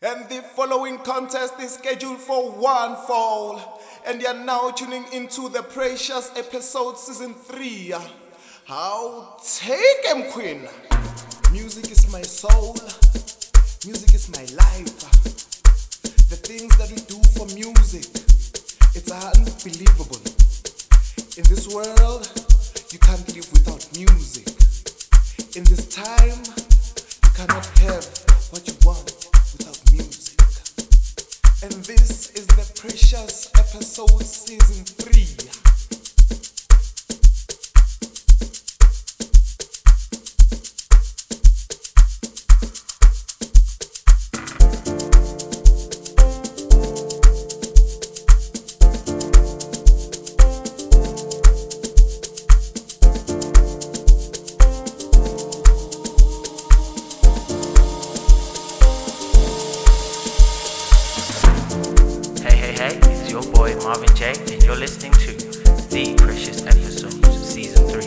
And the following contest is scheduled for one fall. And you're now tuning into the precious episode season 3. How take 'em, Queen. Music is my soul. Music is my life. The things that we do for music, it's unbelievable. In this world, you can't live without music. In this time, you cannot have what you want without music. And this is the precious episode season 3. Hey, it's your boy Marvin J, and you're listening to The Precious Episode, Season 3.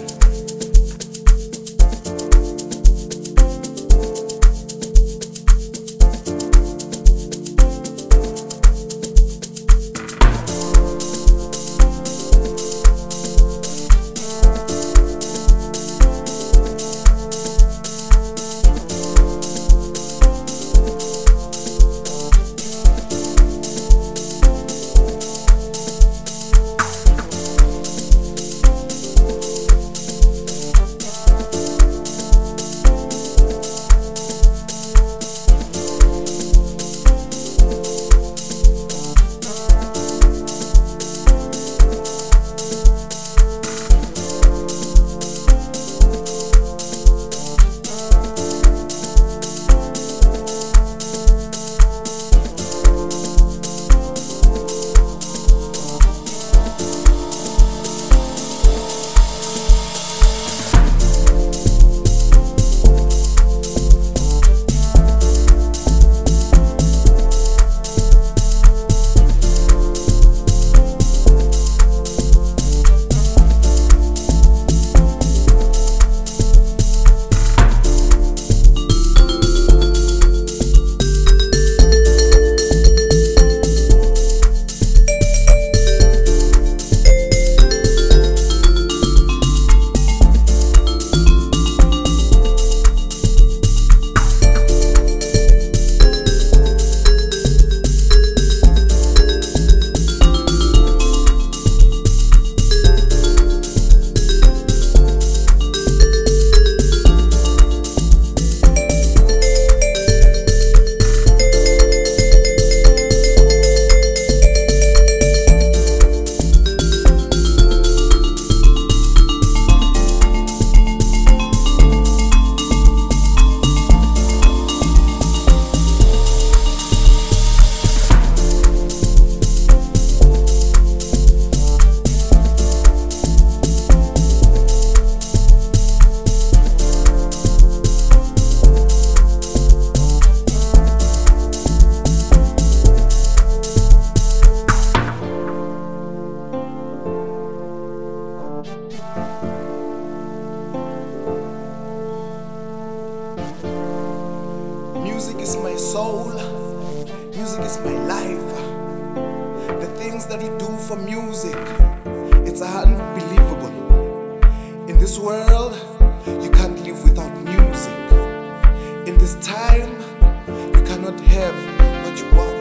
Music is my soul. Music is my life. The things that we do for music, it's unbelievable. In this world, you can't live without music. In this time, you cannot have what you want